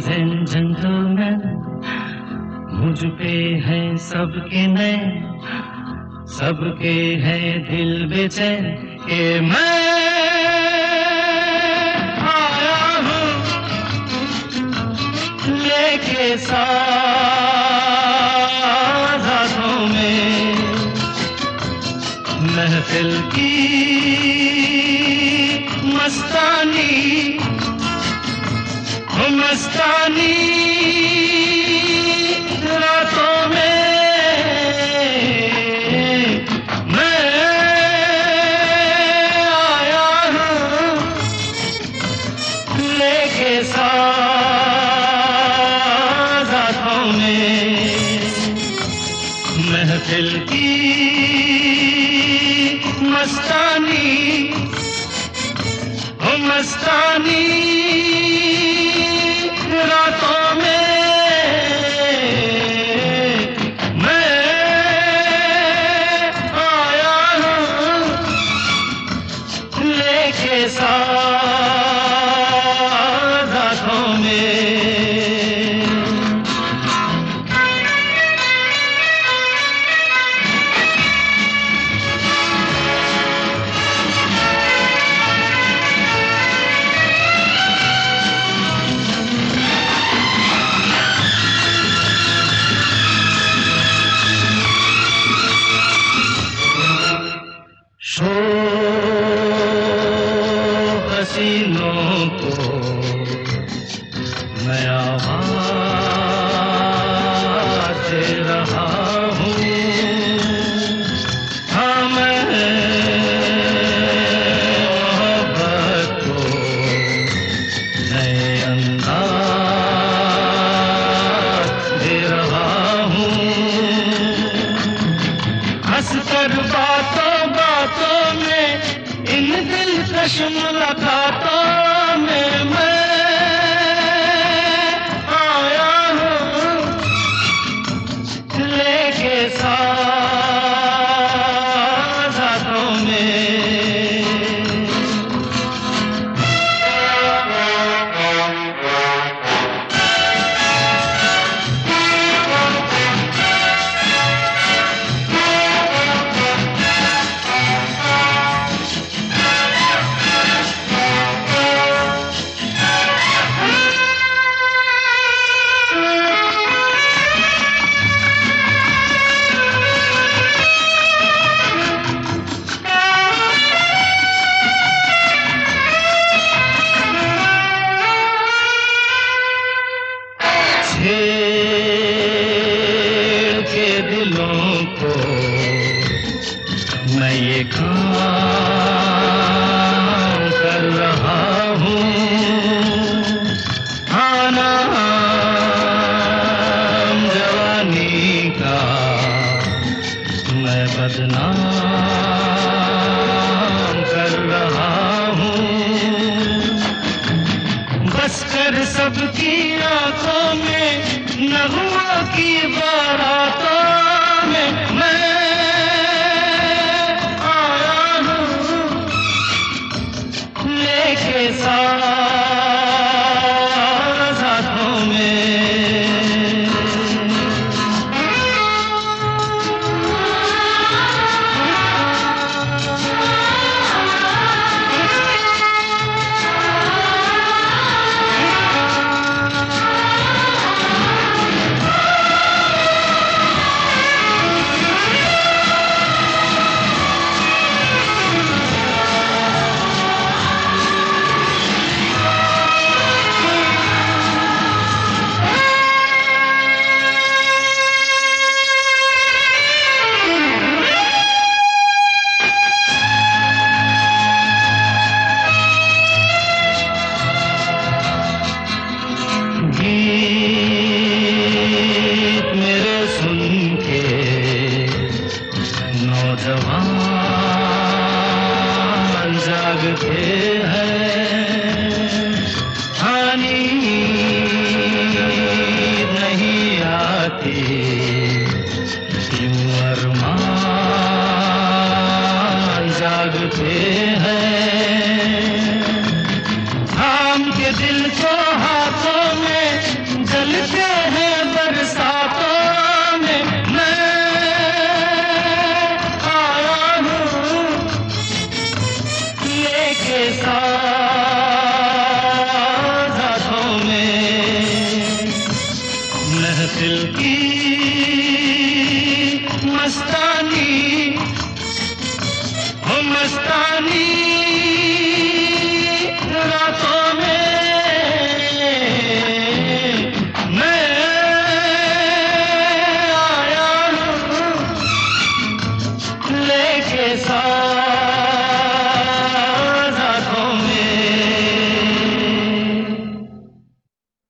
Ladies and gentleman, मुझ पे हैं सबके नैन, सबके हैं दिल बेचैन कि मैं आया हूँ लेके साथ हाथों में महफिल की मस्तानी, मस्तानी रातों में मैं आया हूँ लेके साथ हाथों में महफिल की मस्तानी, मस्तानी रातों में मैं आया हूँ लेके साथ हाथों में। हसीनों को मैं आवाज़ दे रहा हूँ, हाँ मैं मोहब्बत को नए अंदाज़ दे रहा हूँ। हंसकर बातों बातों में इन दिलकश मुलाकातों में मैं आया हूँ लेके साथ हाथों में। के दिलों को मैं ये काम कर रहा हूँ, हाँ नाम जवानी का मैं बदनाम कर रहा हूँ। बस कर सबकी आंखों में नगमों की बारातों में मैं आया हूँ लेके साथ हाथों में। गीत मेरे सुन के नौजवान जागते हैं, हानि नहीं आती यूं अरमान जागते हैं। थाम के दिल को हाथों में महफिल की मस्तानी हो मस्तानी